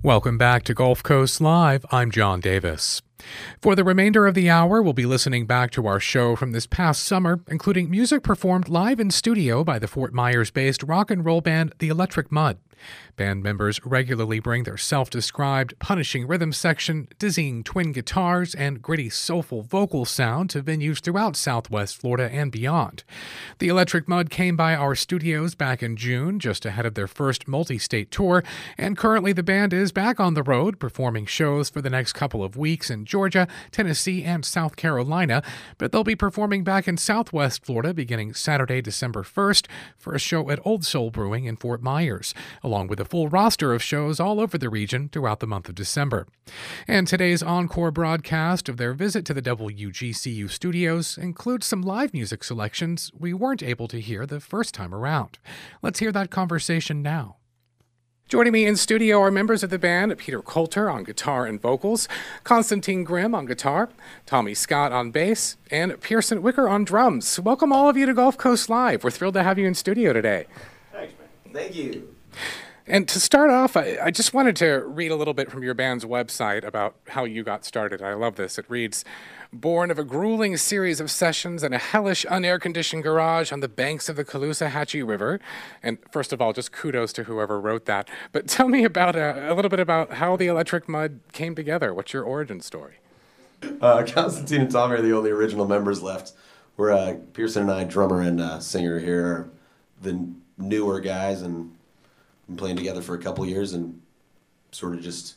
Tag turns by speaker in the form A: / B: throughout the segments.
A: Welcome back to Gulf Coast Live. I'm John Davis. For the remainder of the hour, we'll be listening back to our show from this past summer, including music performed live in studio by the Fort Myers-based rock and roll band The Electric Mud. Band members regularly bring their self-described punishing rhythm section, dizzying twin guitars, and gritty soulful vocal sound to venues throughout Southwest Florida and beyond. The Electric Mud came by our studios back in June, just ahead of their first multi-state tour, and currently the band is back on the road, performing shows for the next couple of weeks in Georgia, Tennessee, and South Carolina, but they'll be performing back in Southwest Florida beginning Saturday, December 1st, for a show at Old Soul Brewing in Fort Myers, along with a full roster of shows all over the region throughout the month of December. And today's encore broadcast of their visit to the WGCU studios includes some live music selections we weren't able to hear the first time around. Let's hear that conversation now. Joining me in studio are members of the band, Peter Coulter on guitar and vocals, Constantine Grimm on guitar, Tommy Scott on bass, and Pearson Wicker on drums. Welcome all of you to Gulf Coast Live. We're thrilled to have you in studio today.
B: Thanks, man. Thank you.
A: And to start off, I just wanted to read a little bit from your band's website about how you got started. I love this. It reads, "Born of a grueling series of sessions in a hellish, unair-conditioned garage on the banks of the Caloosahatchee River." And first of all, just kudos to whoever wrote that. But tell me about a little bit about how the Electric Mud came together. What's your origin story?
B: Constantine and Tommy are the only original members left. We're Pearson and I, drummer and singer here, are the newer guys, and been playing together for a couple years and sort of just...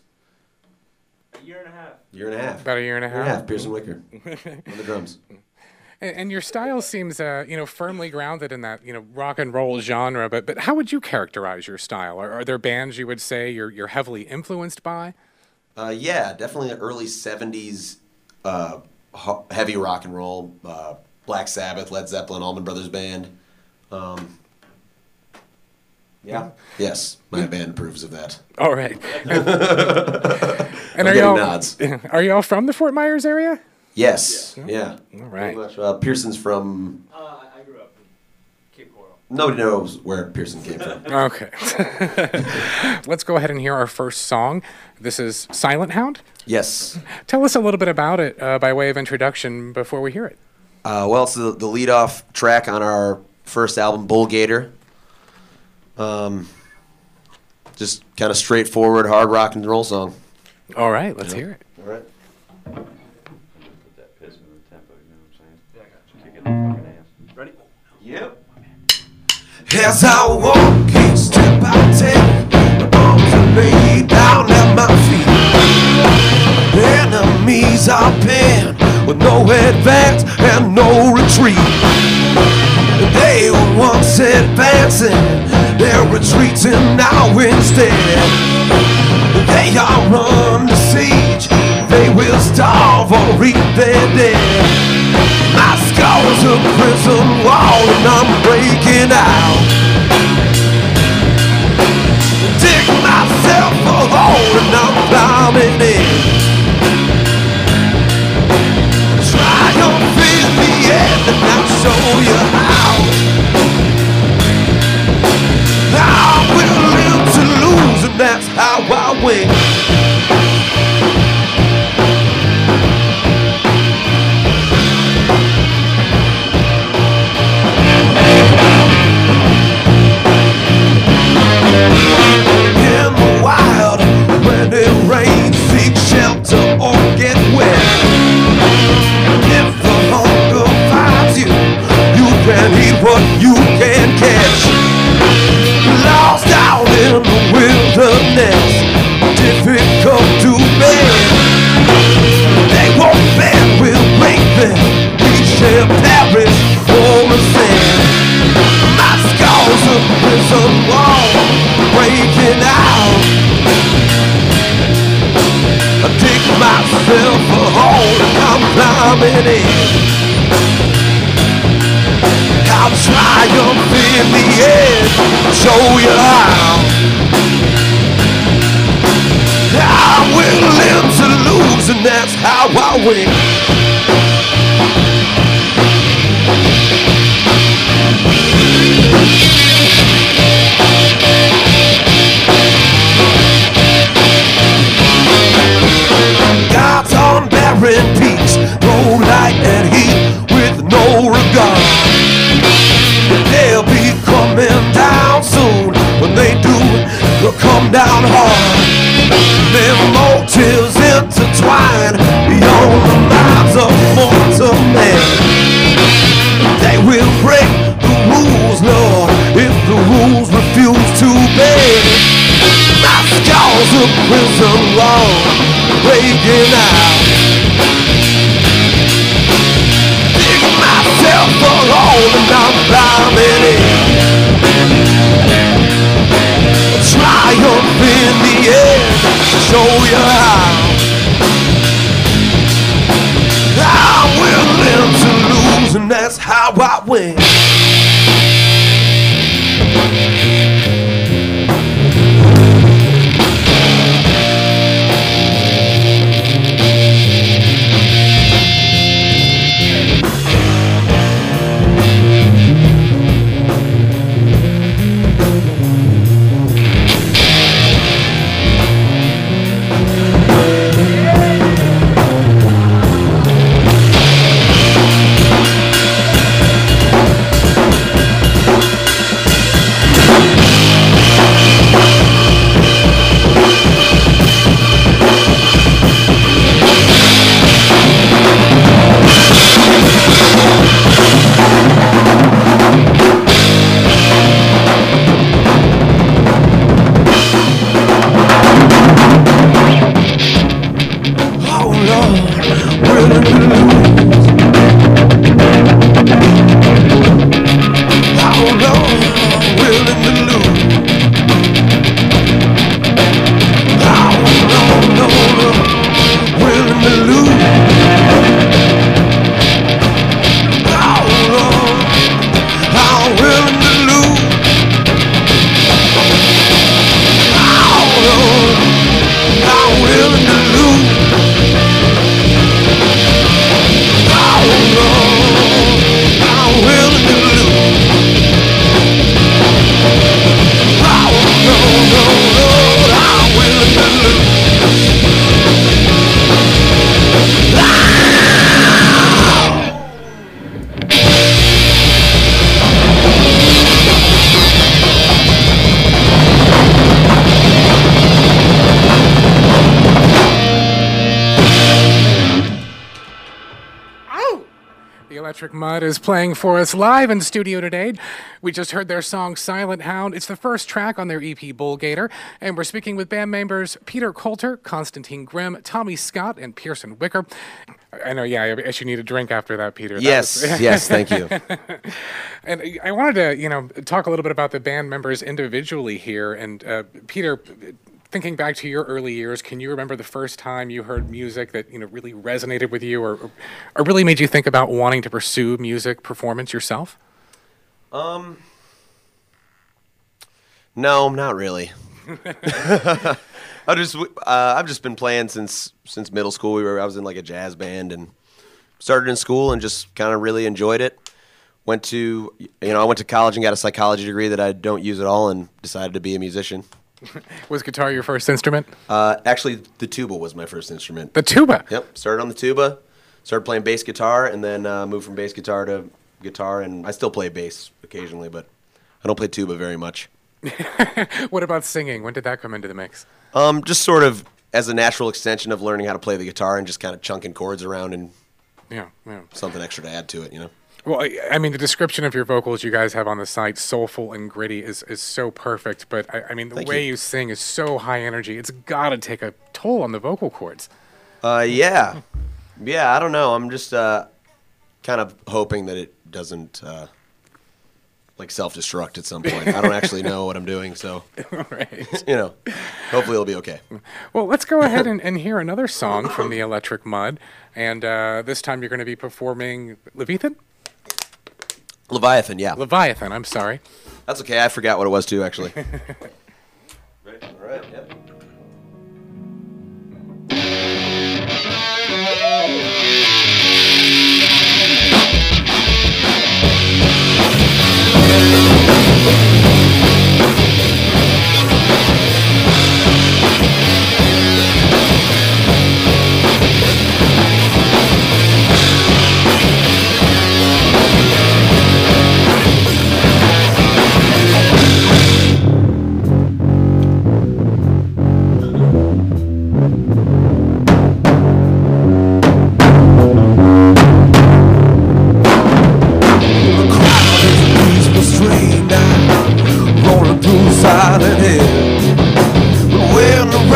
C: A year and a half.
A: About a year and a half.
B: Pearson Wicker on the drums.
A: And your style seems, firmly grounded in that, rock and roll genre. But how would you characterize your style? Are there bands you would say you're heavily influenced by?
B: Yeah, definitely the early 70s heavy rock and roll. Black Sabbath, Led Zeppelin, Allman Brothers Band. Yeah. Yes, my band approves of that.
A: All right. And
B: nods.
A: Are y'all from the Fort Myers area?
B: Yes. Yeah.
A: All right.
B: Pretty much. Pearson's from...
C: I grew up in Cape Coral.
B: Nobody knows where Pearson came from.
A: Okay. Let's go ahead and hear our first song. This is Silent Hound?
B: Yes.
A: Tell us a little bit about it by way of introduction before we hear it.
B: Well, it's the lead-off track on our first album, Bull Gator. Just kind of straightforward, hard rock and roll song.
A: All right, let's hear it.
B: All right.
C: Put that piss in the tempo, you know what I'm saying? Yeah, I got you. Kick it the fucking ass. Ready?
B: Yep. As I walk each step I take, the arms are laid down at my feet. Enemies are pinned with no advance and no retreat. They were once advancing, they're retreating now instead. They are under siege, they will starve or eat their dead. My skull's a prison wall and I'm breaking out. Dig myself a hole and I'm climbing in. Triumph in the end and I'll show you how. I'm willing to lose and that's how I win. In the wild, when it rains, seek shelter or get wet. If the hunger finds you, you can eat what you can catch. Lost out in the wilderness, difficult to bear. They won't bear, we'll break them. We shall perish for a sin. My scars a prison wall, breaking out. I dig myself a hole and I'm climbing in. I'll triumph in the end, show you how. I'm willing to lose and that's how I win. intertwine beyond the minds of mortal men. They will break the rules, Lord, if the rules refuse to bend. My scars of prison long breaking out. Dig myself a hole and I'm climbing in. Triumph in the end, show you how. I'm willing to lose, and that's how I win.
A: Electric Mud is playing for us live in studio today. We just heard their song Silent Hound. It's the first track on their EP Bullgator, and we're speaking with band members Peter Coulter, Constantine Grimm, Tommy Scott, and Pearson Wicker. I know, yeah, I guess you need a drink after that, Peter.
D: Yes, yes, thank you.
A: And I wanted to, talk a little bit about the band members individually here. And Peter, thinking back to your early years, can you remember the first time you heard music that really resonated with you, or really made you think about wanting to pursue music performance yourself?
D: No, not really. I've just been playing since middle school. I was in like a jazz band and started in school and just kind of really enjoyed it. I went to college and got a psychology degree that I don't use at all, and decided to be a musician.
A: Was guitar your first instrument?
D: Actually, the tuba was my first instrument.
A: The tuba?
D: Yep. Started on the tuba, started playing bass guitar, and then moved from bass guitar to guitar, and I still play bass occasionally, but I don't play tuba very much.
A: What about singing? When did that come into the mix?
D: Just sort of as a natural extension of learning how to play the guitar and just kind of chunking chords around and something extra to add to it,
A: Well, I mean, the description of your vocals you guys have on the site, soulful and gritty, is so perfect. But, the way you sing is so high energy. It's got to take a toll on the vocal cords.
D: Yeah. Yeah, I don't know. I'm just kind of hoping that it doesn't, self-destruct at some point. I don't actually know what I'm doing, so,
A: Right.
D: Hopefully it'll be okay.
A: Well, let's go ahead and hear another song from the Electric Mud. And this time you're going to be performing Leviathan?
D: Leviathan, yeah.
A: Leviathan, I'm sorry.
D: That's okay. I forgot what it was, too, actually. Right, all right, yep.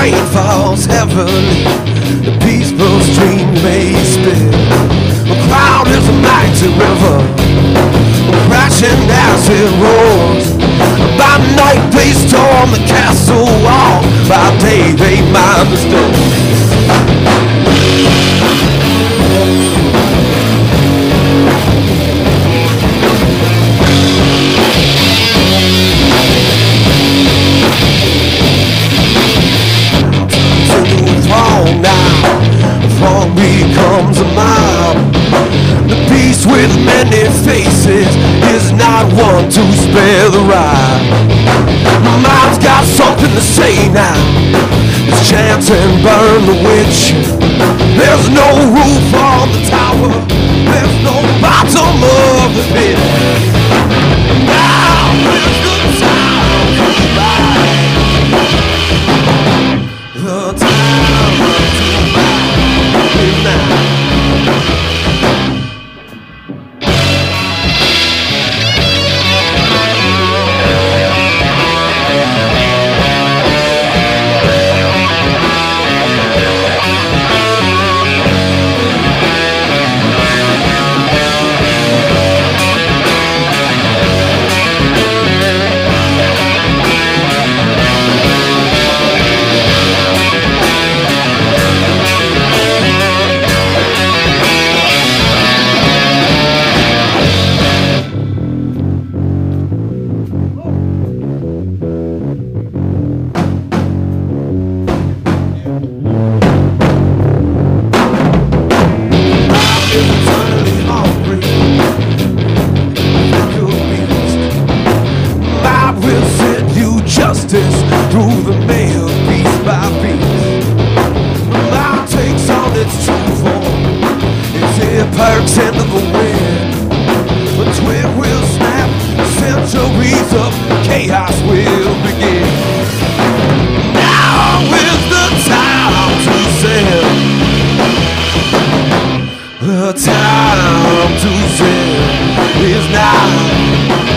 B: rain falls heavily, the peaceful stream may spill. A crowd is a mighty river, crashing as it roars. By night they storm the castle wall, by day they mine the stone. Throng becomes a mob. The beast with many faces is not one to spare the rod. My mind's got something to say now. It's chant and burn the witch. There's no roof on the tower, there's no bottom of the pit. Now is the time to ride. The time to ride is now. Through the mail, piece by piece, the mob takes on its true form. Its ear perks into the wind. The twig will snap, centuries of chaos will begin. Now is the time to send. The time to send is now.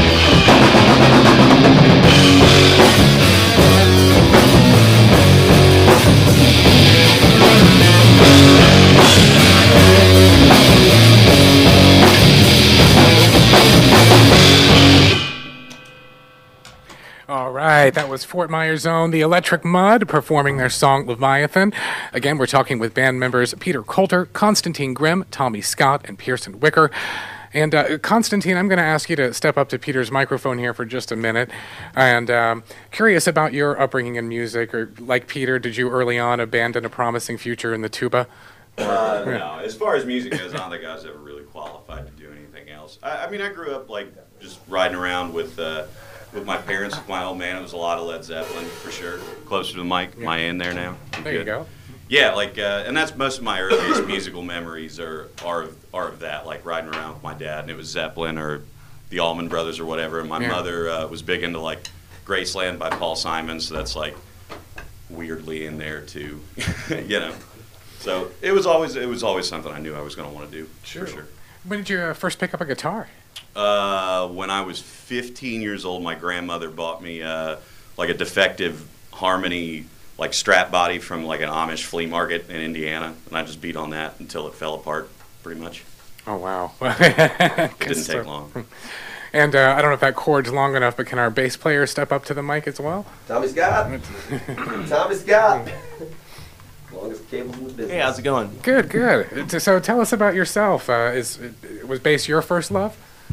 A: All right, that was Fort Myers' own The Electric Mud performing their song Leviathan. Again, we're talking with band members Peter Coulter, Constantine Grimm, Tommy Scott, and Pearson Wicker. And Constantine, I'm going to ask you to step up to Peter's microphone here for just a minute. And curious about your upbringing in music, or like Peter, did you early on abandon a promising future in the tuba?
C: No, as far as music goes, I don't think I was ever really qualified to do anything else. I mean, I grew up like just riding around with my parents, with my old man. It was a lot of Led Zeppelin for sure. Closer to the mic, am I in there now?
A: There you go.
C: Yeah, like, and that's most of my earliest musical memories are of that, like riding around with my dad, and it was Zeppelin or the Allman Brothers or whatever. And my mother was big into like Graceland by Paul Simon, so that's like weirdly in there too, you know. So it was always something I knew I was going to want to do.
A: Sure.
C: For sure.
A: When did you first pick up a guitar?
C: When I was 15 years old, my grandmother bought me like a defective Harmony like strap body from like an Amish flea market in Indiana, and I just beat on that until it fell apart, pretty much.
A: Oh wow!
C: It didn't take long.
A: And I don't know if that cord's long enough, but can our bass player step up to the mic as well?
D: Tommy Scott. Tommy Scott. Longest cables in the business.
E: Hey, how's it going?
A: Good, good. So tell us about yourself. Was bass your first love?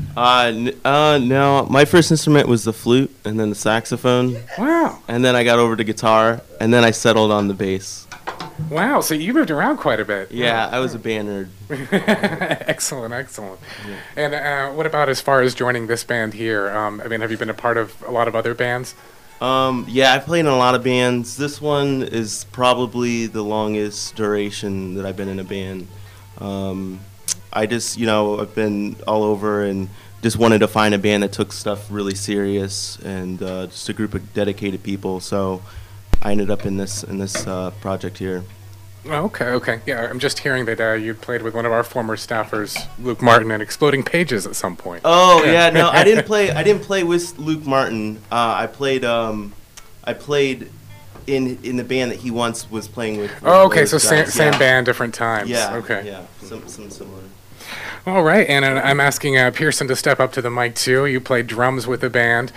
E: No. My first instrument was the flute, and then the saxophone,
A: Wow.
E: and then I got over to guitar, and then I settled on the bass.
A: Wow. So you moved around quite a bit.
E: Yeah, I was a band nerd.
A: Excellent, excellent. And what about as far as joining this band here? I mean, have you been a part of a lot of other bands?
E: Yeah, I've played in a lot of bands. This one is probably the longest duration that I've been in a band. I just, I've been all over and just wanted to find a band that took stuff really serious and just a group of dedicated people. So I ended up in this project here.
A: Okay. Yeah, I'm just hearing that you played with one of our former staffers, Luke Martin, in Exploding Pages at some point.
E: Oh yeah, no, I didn't play with Luke Martin. I played in the band that he once was playing with.
A: Oh, okay,
E: those
A: so same,
E: guys.
A: same
E: Yeah.
A: band, different times.
E: Yeah.
A: Okay.
E: Yeah. Some similar.
A: All right, and I'm asking Pearson to step up to the mic too. You played drums with the band.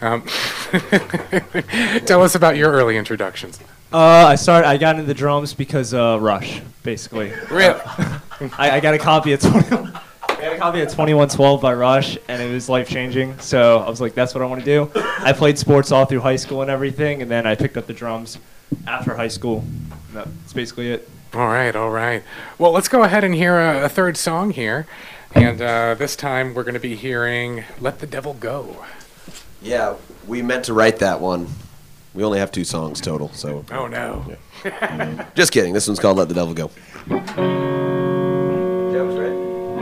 A: Tell us about your early introductions.
F: I got into the drums because Rush, basically.
A: Really?
F: I got a copy of 2112 by Rush, and it was life changing. So I was like, that's what I want to do. I played sports all through high school and everything, and then I picked up the drums after high school. And that's basically it.
A: All right, all right. Well, let's go ahead and hear a third song here. And this time we're going to be hearing Let the Devil Go.
D: Yeah, we meant to write that one. We only have 2 songs total, so.
A: Oh, no.
D: Yeah. Just kidding. This one's called Let the Devil Go. Joe's ready.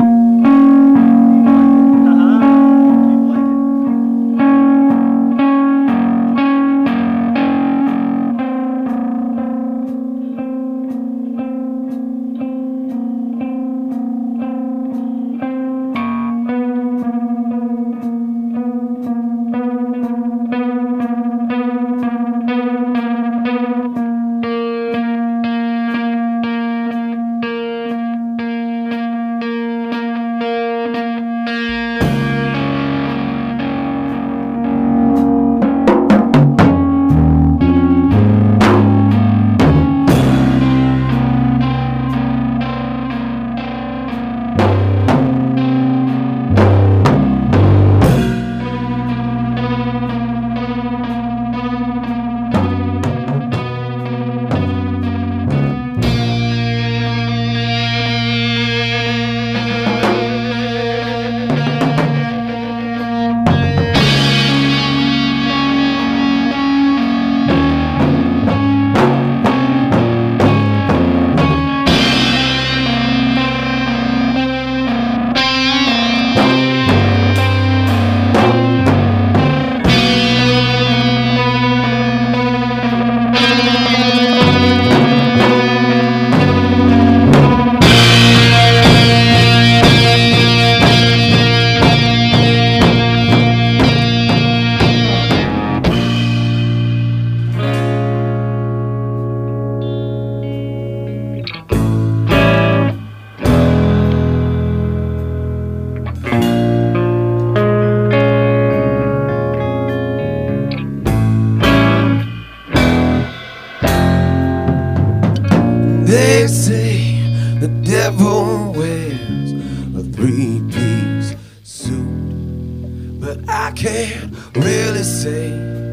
D: They say the devil wears a 3-piece suit, but I can't really say.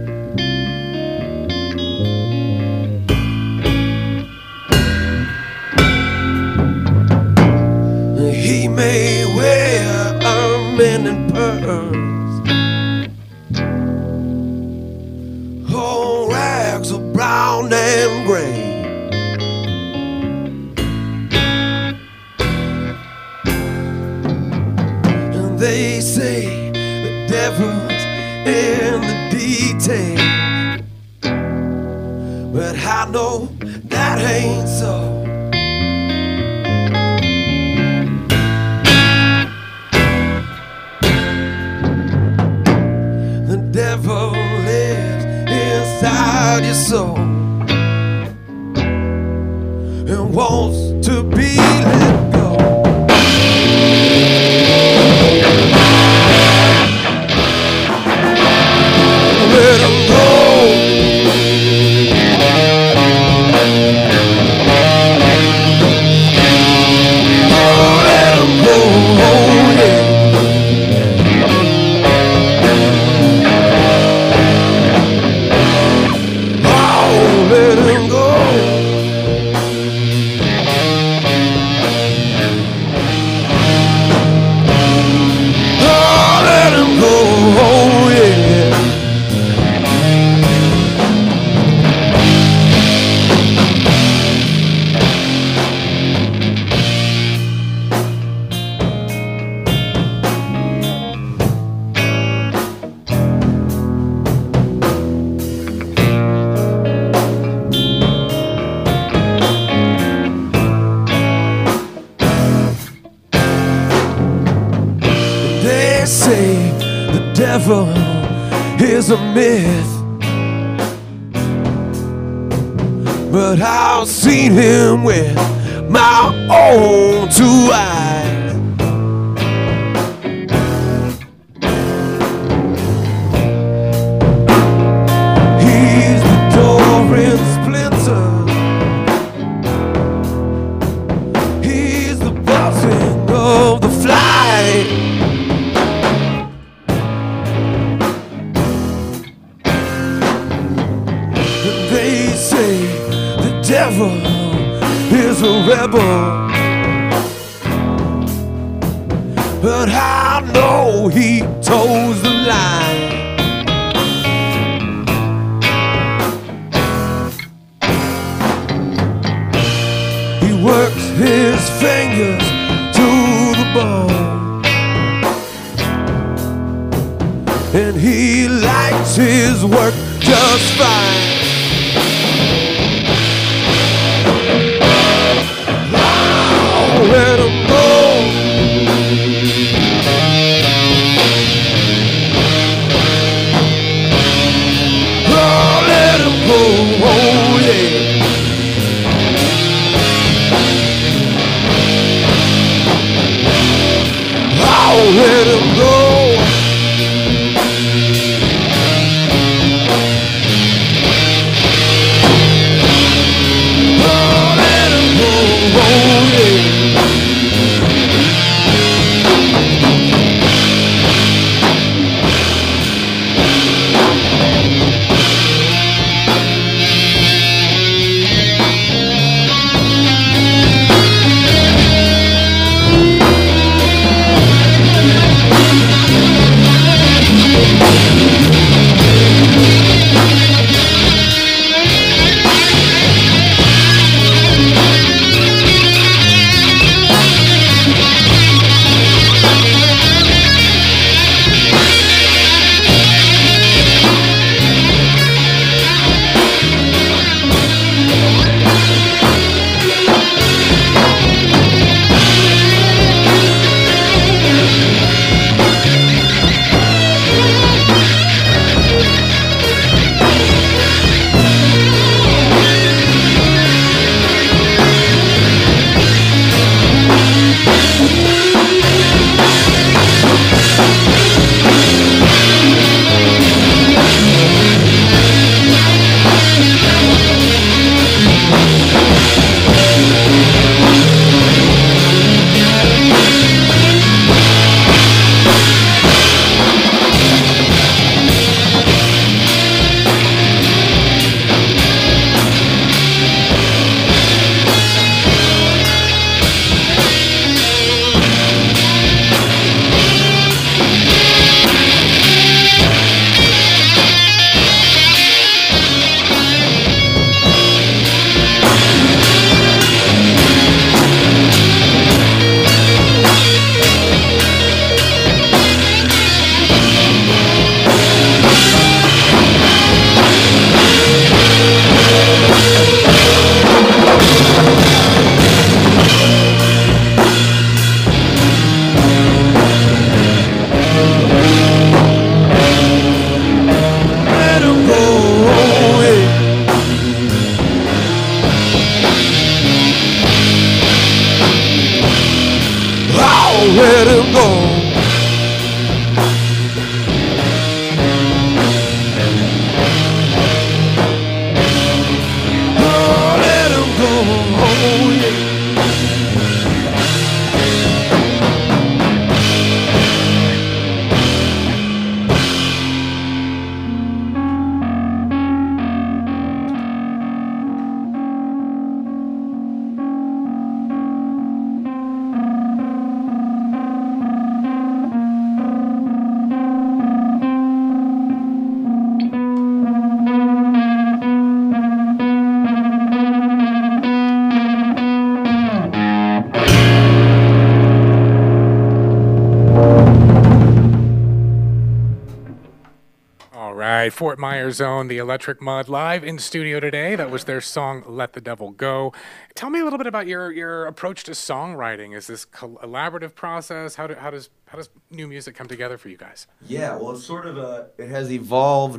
D: He may wear ermine and pearls, whole rags of brown and gray. They say the devil's in the details, but I know that ain't so. The devil lives inside your soul and wants to be let go. Let him go. Oh, let him go. Oh, yeah. Oh, let him go. Oh, let him go. Oh, yeah. They say the devil is a myth,
B: but I've seen him with my own two eyes. He's the door in splinters. He's the buzzing of the flight. They say the devil is a rebel, but I know he toes the line. He works his fingers to the bone, and he likes his work just fine. Let him go. Oh, let him go. Oh, yeah. Oh, let him go. Oh, let him go. Oh, yeah. Let him go. Oh, let him go. Oh, yeah.
A: Fort Myers Own, the Electric Mud, live in studio today. That was their song, Let the Devil Go. Tell me a little bit about your approach to songwriting. Is this collaborative process? How does new music come together for you guys?
D: Yeah, well, it's sort of it has evolved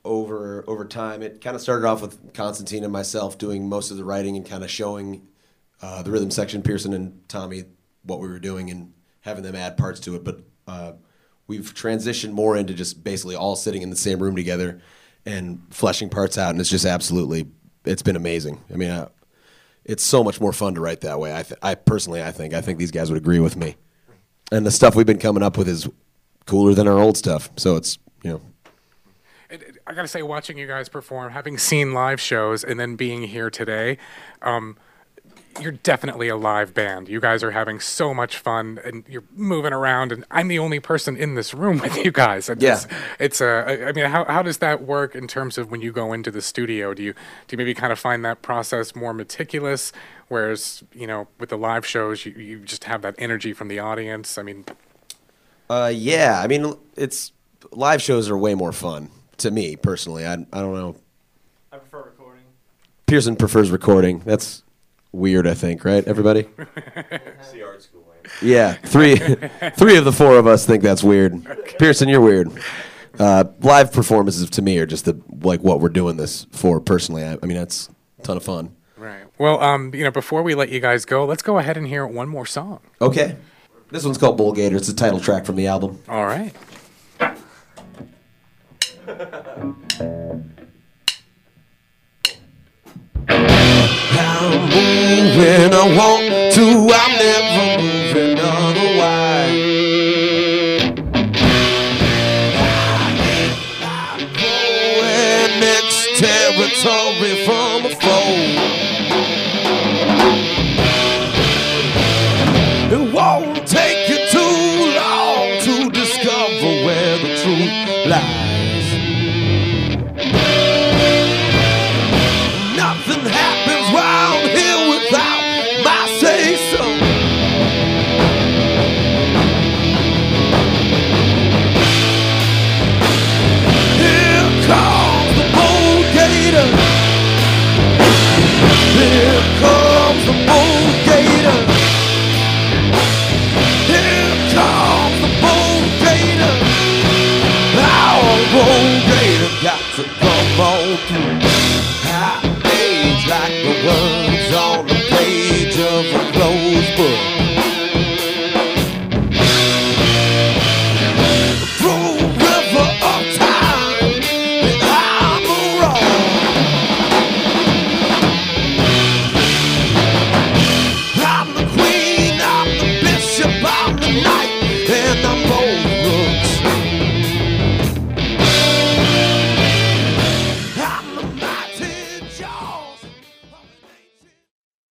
D: over time. It kind of started off with Constantine and myself doing most of the writing and kind of showing the rhythm section, Pearson and Tommy, what we were doing and having them add parts to it. But we've transitioned more into just basically all sitting in the same room together and fleshing parts out, and it's just absolutely, it's been amazing. I mean, it's so much more fun to write that way. I personally think these guys would agree with me. And the stuff we've been coming up with is cooler than our old stuff. So it's, you know.
A: I gotta say, watching you guys perform, having seen live shows, and then being here today, you're definitely a live band. You guys are having so much fun, and you're moving around, and I'm the only person in this room with you guys. And
D: yeah.
A: I mean, how does that work in terms of when you go into the studio? Do you maybe kind of find that process more meticulous, whereas, you know, with the live shows, you just have that energy from the audience? I mean...
D: yeah. I mean, live shows are way more fun to me, personally. I don't know.
F: I prefer recording.
D: Pearson prefers recording. That's... weird, I think, right, everybody?
C: It's the art school, man.
D: Yeah, three of the four of us think that's weird. Pearson, you're weird. Live performances to me are just what we're doing this for personally. I mean, that's a ton of fun.
A: Right. Well, you know, before we let you guys go, let's go ahead and hear one more song.
D: Okay. This one's called Bull Gator. It's the title track from the album.
A: All right.
B: I'm moving, I want to, I'm never moving otherwise. I'm going next territory from a foe. It won't take you too long to discover where the truth lies. Nothing happens while I'm here without my say-so. Here comes the bull gator. Here comes the bull gator. Here comes the bull gator. Our bull gator got to come on through.